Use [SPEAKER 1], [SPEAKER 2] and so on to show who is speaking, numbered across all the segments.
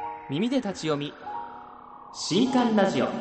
[SPEAKER 1] 耳で立ち読み新刊ラジオ。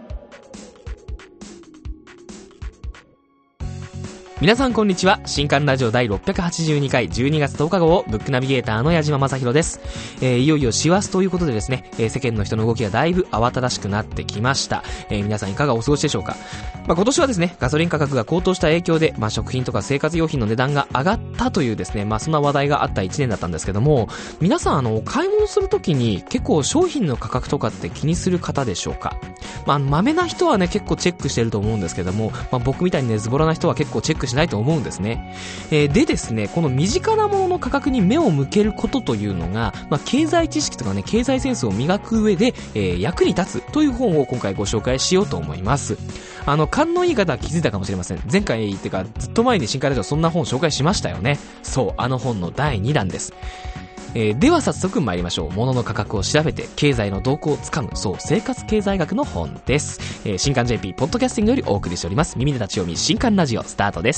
[SPEAKER 1] 皆さんこんにちは。新刊ラジオ第682回12月10日号ブックナビゲーターの矢島正宏です。いよいよ師走ということでですね、世間の人の動きがだいぶ慌ただしくなってきました。皆さんいかがお過ごしでしょうか。今年はですね、ガソリン価格が高騰した影響で、食品とか生活用品の値段が上がったというですね、そんな話題があった1年だったんですけども、皆さんお買い物するときに結構商品の価格とかって気にする方でしょうか。まめな人はね結構チェックしてると思うんですけども、僕みたいにねズボラな人は結構チェックしないと思うんですね。でですね、この身近なものの価格に目を向けることというのが、経済知識とかね経済センスを磨く上で、役に立つという本を今回ご紹介しようと思います。勘のいい方は気づいたかもしれません。前回っていうかずっと前に新刊ラジオそんな本紹介しましたよね。そう、あの本の第2弾です。では早速参りましょう。物の価格を調べて経済の動向をつかむ、そう生活経済学の本です。新刊 JP ポッドキャスティングよりお送りしております耳で立ち読み新刊ラジオスタートです。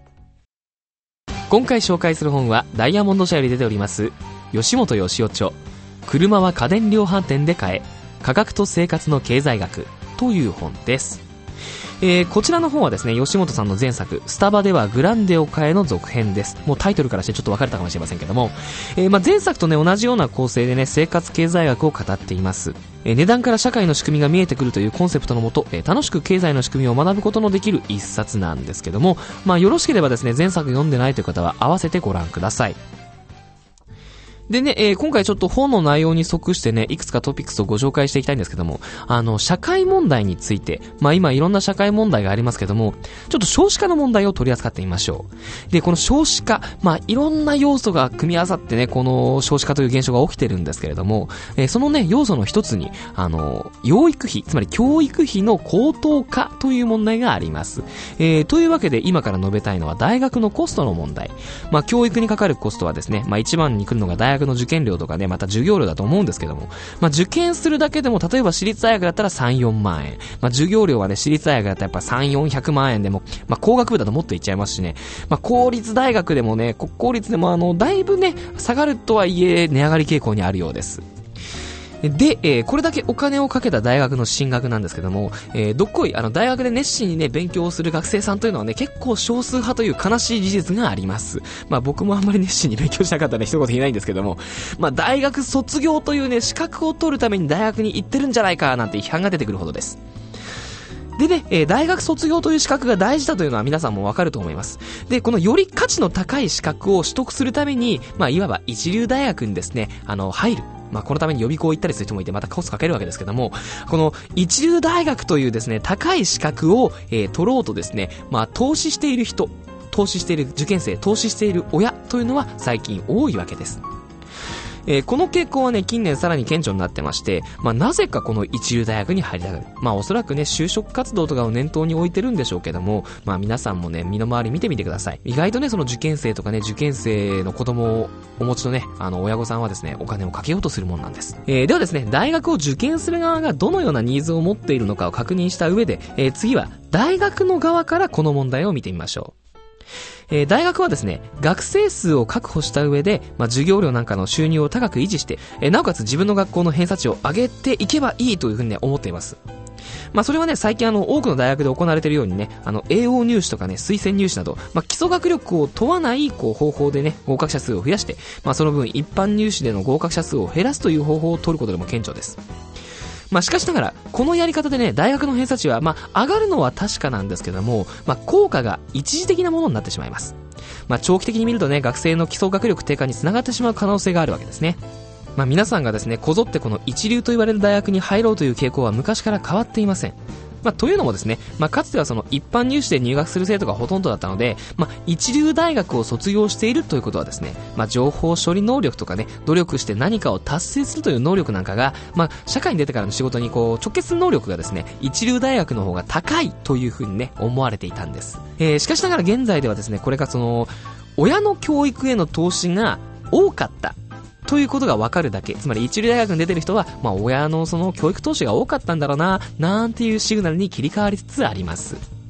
[SPEAKER 1] 今回紹介する本はダイヤモンド社より出ております吉本義雄著、車は家電量販店で買え、価格と生活の経済学という本です。こちらの本はですね、吉本さんの前作スタバではグランデを買えの続編です。もうタイトルからしてちょっと分かれたかもしれませんけども、前作とね同じような構成でね生活経済学を語っています。値段から社会の仕組みが見えてくるというコンセプトのもと、楽しく経済の仕組みを学ぶことのできる一冊なんですけども、よろしければですね前作読んでないという方は合わせてご覧ください。でね、今回ちょっと本の内容に即してね、いくつかトピックスをご紹介していきたいんですけども、社会問題について、今いろんな社会問題がありますけども、ちょっと少子化の問題を取り扱ってみましょう。で、この少子化、いろんな要素が組み合わさってね、この少子化という現象が起きてるんですけれども、そのね、要素の一つに、養育費、つまり教育費の高騰化という問題があります。というわけで今から述べたいのは大学のコストの問題。教育にかかるコストはですね、一番に来るのが大学の受験料とかね、また授業料だと思うんですけども、受験するだけでも例えば私立大学だったら3、4万円、授業料はね私立大学だったらやっぱ3、400万円でも、工学部だともっといっちゃいますしね、公立大学でもね、国公立でもだいぶね下がるとはいえ値上がり傾向にあるようです。で、これだけお金をかけた大学の進学なんですけども、どっこい大学で熱心にね勉強をする学生さんというのはね結構少数派という悲しい事実があります。僕もあんまり熱心に勉強しなかったんで一言言えないんですけども、大学卒業というね資格を取るために大学に行ってるんじゃないかなんて批判が出てくるほどです。でね、大学卒業という資格が大事だというのは皆さんもわかると思います。で、このより価値の高い資格を取得するために、いわば一流大学にですね、入る。このために予備校行ったりする人もいて、またコストかけるわけですけども、この一流大学というですね、高い資格を、取ろうとですね、投資している人、投資している受験生、投資している親というのは最近多いわけです。この傾向はね近年さらに顕著になってまして、なぜかこの一流大学に入りたがる。おそらくね就職活動とかを念頭に置いてるんでしょうけども、皆さんもね身の回り見てみてください。意外とねその受験生とかね受験生の子供をお持ちのね親御さんはですねお金をかけようとするものなんです。ではですね、大学を受験する側がどのようなニーズを持っているのかを確認した上で、次は大学の側からこの問題を見てみましょう。大学はですね学生数を確保した上で、授業料なんかの収入を高く維持して、なおかつ自分の学校の偏差値を上げていけばいいというふうに、ね、思っています。それはね最近多くの大学で行われているようにね栄養入試とかね推薦入試など、基礎学力を問わない方法でね合格者数を増やして、その分一般入試での合格者数を減らすという方法を取ることでも顕著です。しかしながらこのやり方でね大学の偏差値は上がるのは確かなんですけども、効果が一時的なものになってしまいます。長期的に見るとね学生の基礎学力低下につながってしまう可能性があるわけですね。皆さんがですねこぞってこの一流と言われる大学に入ろうという傾向は昔から変わっていません。というのもですね、かつてはその一般入試で入学する生徒がほとんどだったので、一流大学を卒業しているということはですね、情報処理能力とかね、努力して何かを達成するという能力なんかが、社会に出てからの仕事に直結する能力がですね、一流大学の方が高いというふうにね、思われていたんです。しかしながら現在ではですね、これが親の教育への投資が多かったということが分かるだけ、つまり一流大学に出てる人は、親のその教育投資が多かったんだろうな、なんていうシグナルに切り替わりつつあります。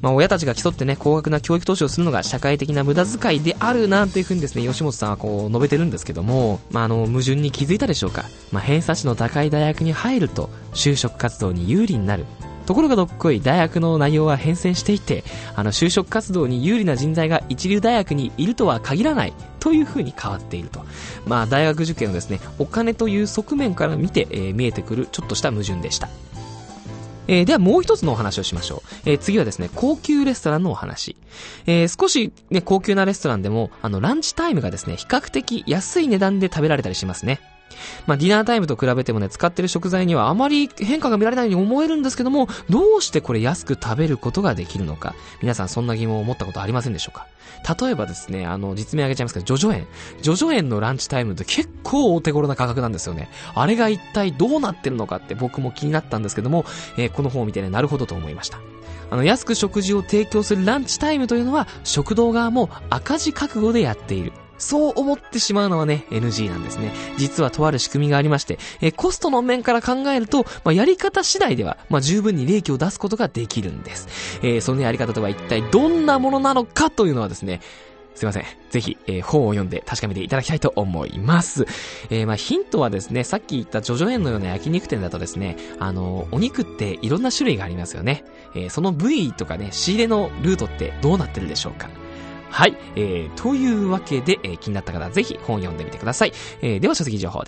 [SPEAKER 1] 親たちが競ってね、高額な教育投資をするのが社会的な無駄遣いであるなんていう風にですね、吉本さんはこう述べてるんですけども、矛盾に気づいたでしょうか。偏差値の高い大学に入ると就職活動に有利になる。ところがどっこい、大学の内容は変遷していて、就職活動に有利な人材が一流大学にいるとは限らないという風に変わっていると。大学受験のですね、お金という側面から見て、見えてくるちょっとした矛盾でした。ではもう一つのお話をしましょう。次はですね、高級レストランのお話。少しね、高級なレストランでも、ランチタイムがですね、比較的安い値段で食べられたりしますね。ディナータイムと比べてもね、使ってる食材にはあまり変化が見られないように思えるんですけども、どうしてこれ安く食べることができるのか、皆さんそんな疑問を持ったことありませんでしょうか。例えばですね、実名挙げちゃいますけど、ジョジョ園のランチタイムって結構お手頃な価格なんですよね。あれが一体どうなってるのかって僕も気になったんですけども、この本を見てね、なるほどと思いました。安く食事を提供するランチタイムというのは、食堂側も赤字覚悟でやっている。そう思ってしまうのはね、NG なんですね。実はとある仕組みがありまして、コストの面から考えると、やり方次第では、十分に利益を出すことができるんです。そのやり方とは一体どんなものなのかというのはですね、すいません。ぜひ、本を読んで確かめていただきたいと思います。ヒントはですね、さっき言ったジョジョ園のような焼肉店だとですね、お肉っていろんな種類がありますよね。その部位とかね、仕入れのルートってどうなってるでしょうか。はい、というわけで、気になった方はぜひ本読んでみてください。では書籍情報です。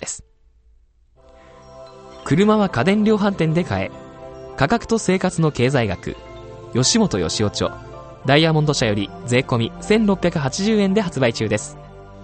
[SPEAKER 1] 車は家電量販店で買え、価格と生活の経済学、吉本義雄著、ダイヤモンド社より税込み1680円で発売中です。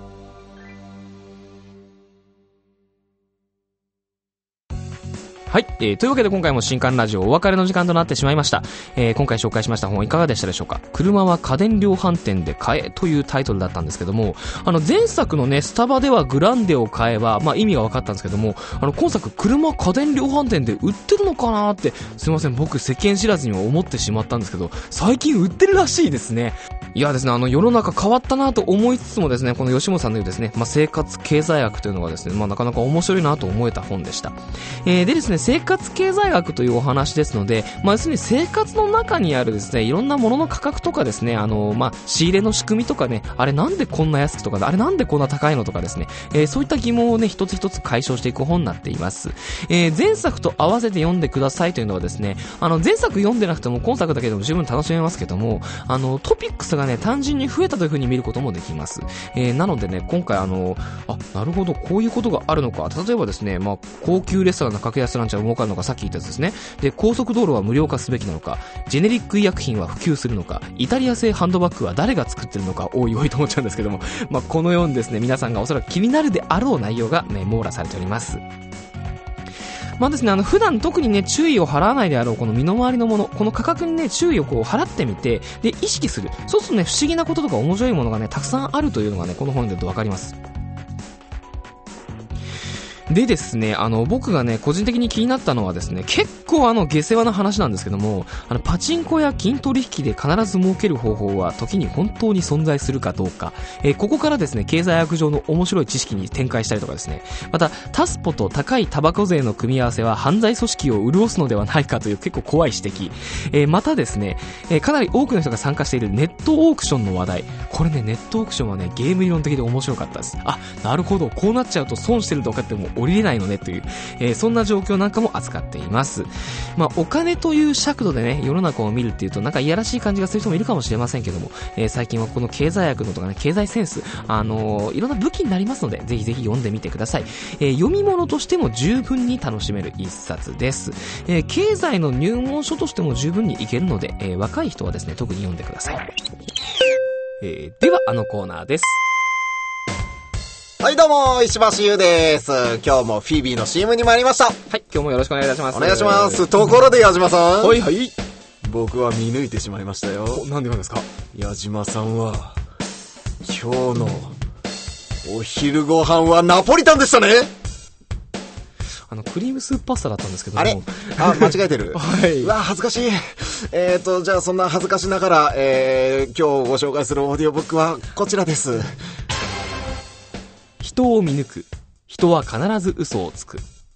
[SPEAKER 1] はい、というわけで今回も新刊ラジオお別れの時間となってしまいました。今回紹介しました本いかがでしたでしょうか。車は家電量販店で買えというタイトルだったんですけども、前作のね、スタバではグランデを買えば、意味が分かったんですけども、今作車家電量販店で売ってるのかなって、すいません、僕世間知らずにも思ってしまったんですけど、最近売ってるらしいですね。いやですね、世の中変わったなと思いつつもですね、この吉本さんの言うですね、生活経済学というのがですね、なかなか面白いなと思えた本でした。でですね、生活経済学というお話ですので、要するに生活の中にあるですね、いろんなものの価格とかですね、仕入れの仕組みとかね、あれなんでこんな安くとか、あれなんでこんな高いのとかですね、そういった疑問をね、一つ一つ解消していく本になっています。前作と合わせて読んでくださいというのはですね、前作読んでなくても今作だけでも十分楽しめますけども、トピックスがね、単純に増えたという風に見ることもできます。なのでね、今回なるほど、こういうことがあるのか。例えばですね、高級レストランの格安ランチは儲かるのか、さっき言ったやつですね。で、高速道路は無料化すべきなのか、ジェネリック医薬品は普及するのか、イタリア製ハンドバッグは誰が作ってるのか、おいおいと思っちゃうんですけども、このようにですね、皆さんがおそらく気になるであろう内容がね、網羅されております。ですね、普段特にね、注意を払わないであろうこの身の回りのもの、この価格にね、注意を払ってみて、で、意識する。そうするとね、不思議なこととか面白いものがね、たくさんあるというのがね、この本でわかります。でですね、僕がね、個人的に気になったのはですね、結構下世話な話なんですけども、パチンコや金取引で必ず儲ける方法は時に本当に存在するかどうか、ここからですね、経済学上の面白い知識に展開したりとかですね、また、タスポと高いタバコ税の組み合わせは犯罪組織を潤すのではないかという結構怖い指摘。またですね、かなり多くの人が参加しているネットオークションの話題。これね、ネットオークションはね、ゲーム理論的で面白かったです。なるほど、こうなっちゃうと損してるとかっても降りれないのねという、そんな状況なんかも扱っています。お金という尺度でね、世の中を見るっていうとなんかいやらしい感じがする人もいるかもしれませんけども、最近はこの経済学のとかね、経済センス、いろんな武器になりますので、ぜひぜひ読んでみてください。読み物としても十分に楽しめる一冊です。経済の入門書としても十分にいけるので、若い人はですね、特に読んでください。では、コーナーです。
[SPEAKER 2] はい、どうも、石橋優です。今日もフィービーの CM に参りました。は
[SPEAKER 1] い、今日もよろしくお願いいたします。
[SPEAKER 2] お願いします。ところで矢島さん。
[SPEAKER 1] はいはい。
[SPEAKER 2] 僕は見抜いてしまいましたよ。
[SPEAKER 1] なんでなんですか？
[SPEAKER 2] 矢島さんは、今日のお昼ご飯はナポリタンでしたね。
[SPEAKER 1] クリームスープパスタだったんですけども。
[SPEAKER 2] あれ？間違えてる。
[SPEAKER 1] はい。
[SPEAKER 2] うわ、恥ずかしい。じゃあそんな恥ずかしながら、今日ご紹介するオーディオブックはこちらです。
[SPEAKER 1] 人を見抜く。人は必ず嘘をつく。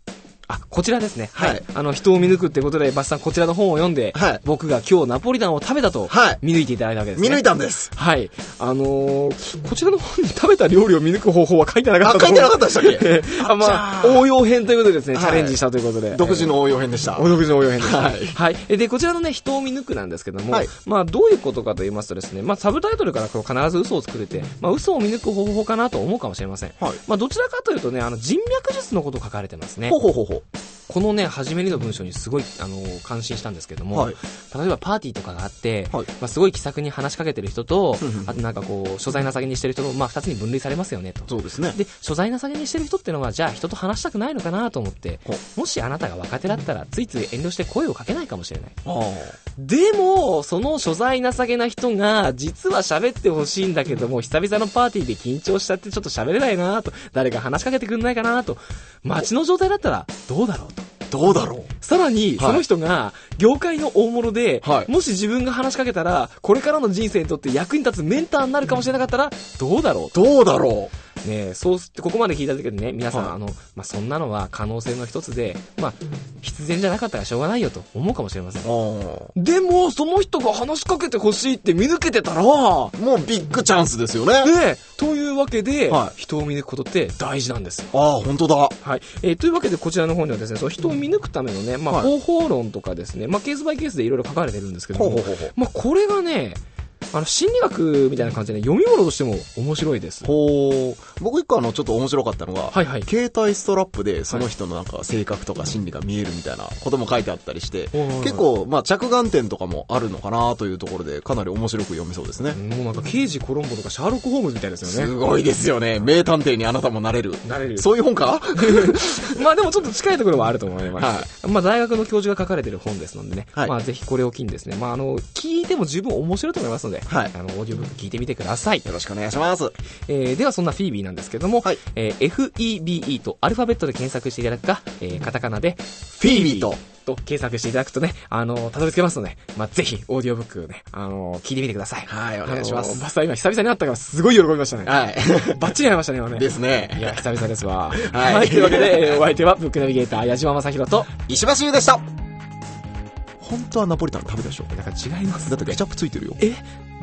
[SPEAKER 1] こちらですね。
[SPEAKER 2] はい。
[SPEAKER 1] 人を見抜くってことで、バスさんこちらの本を読んで、
[SPEAKER 2] はい。
[SPEAKER 1] 僕が今日ナポリタンを食べたと、見抜いていただいたわけですね。
[SPEAKER 2] 見抜いたんです。
[SPEAKER 1] はい。こちらの本に食べた料理を見抜く方法は書いてなかったと思う。
[SPEAKER 2] 書いてなかったでしたっけ
[SPEAKER 1] まあ、応用編ということでですね、チャレンジしたということで。
[SPEAKER 2] 独自の応用編でした。
[SPEAKER 1] 独自の応用編でした。
[SPEAKER 2] はい。
[SPEAKER 1] はい。で、こちらのね、人を見抜くなんですけども、まあ、どういうことかと言いますとですね、まあ、サブタイトルから必ず嘘を作れて、まあ、嘘を見抜く方法かなと思うかもしれません。はい。まあ、どちらかというとね、人脈術のこと書かれてますね。
[SPEAKER 2] ほうほうほうほう。
[SPEAKER 1] このね、初めにの文章にすごい、感心したんですけども、例えばパーティーとかがあって、まあ、すごい気さくに話しかけてる人と、あとなんかこう、所在なさげにしてる人の、まあ、二つに分類されますよね、と。そうですね。で、所在なさげにしてる人ってのは、じゃあ人と話したくないのかなと思って、もしあなたが若手だったら、ついつい遠慮して声をかけないかもしれない。でも、その所在なさげな人が、実は喋ってほしいんだけども、久々のパーティーで緊張しちゃってちょっと喋れないなと、誰か話しかけてくんないかなと、街の状態だったら、どうだろうと。
[SPEAKER 2] どうだろう。
[SPEAKER 1] さらに、その人が、業界の大物で、もし自分が話しかけたら、これからの人生にとって役に立つメンターになるかもしれなかったら、どうだろう。
[SPEAKER 2] どうだろう。
[SPEAKER 1] ねえ、そうって、ここまで聞いただけでね、皆さん、まあ、そんなのは可能性の一つで、まあ、必然じゃなかったらしょうがないよと思うかもしれません。でも、その人が話しかけてほしいって見抜けてたら、も
[SPEAKER 2] うビッグチャンスですよね。
[SPEAKER 1] ね、というわけで、人を見抜くことって大事なんですよ。
[SPEAKER 2] 本当だ。
[SPEAKER 1] はい。というわけで、こちらの方にはですね、その人を見抜くためのね、まあ、方法論とかですね、まあ、ケースバイケースでいろいろ書かれてるんですけども、まあ、これがね、心理学みたいな感じで、ね、読み物としても面白いです。
[SPEAKER 2] 僕一個ちょっと面白かったのが、携帯ストラップでその人のなんか性格とか心理が見えるみたいなことも書いてあったりして、結構、まあ、着眼点とかもあるのかなというところで、かなり面白く読めそうですね。
[SPEAKER 1] もうなんか、刑事コロンボとかシャーロック・ホームズみたいですよね。
[SPEAKER 2] すごいですよね。名探偵にあなたもなれる。そういう本か
[SPEAKER 1] まあでもちょっと近いところはあると思います。まあ大学の教授が書かれてる本ですのでね、まあぜひこれを機にですね、まあ聞いても十分面白いと思いますので、オーディオブック聞いてみてください。
[SPEAKER 2] よろしくお願いします。
[SPEAKER 1] ではそんなフィービーなんですけども、FEBE とアルファベットで検索していただくか、カタカナで
[SPEAKER 2] フィービーと
[SPEAKER 1] 検索していただくとね、たどり着けますので、まあ、ぜひ、オーディオブックね、聞いてみてください。
[SPEAKER 2] はい、お願いします。
[SPEAKER 1] バスター今久々に会ったからすごい喜びましたね。
[SPEAKER 2] はい。
[SPEAKER 1] バッチリ会いましたね、今ね。
[SPEAKER 2] ですね。
[SPEAKER 1] いや、久々ですわ。はい。というわけで、お相手は、ブックナビゲーター、矢島正宏と、
[SPEAKER 2] 石橋優でした。本当はナポリタン食べたでしょ。
[SPEAKER 1] なんか違います。
[SPEAKER 2] だってケチャップついてるよ。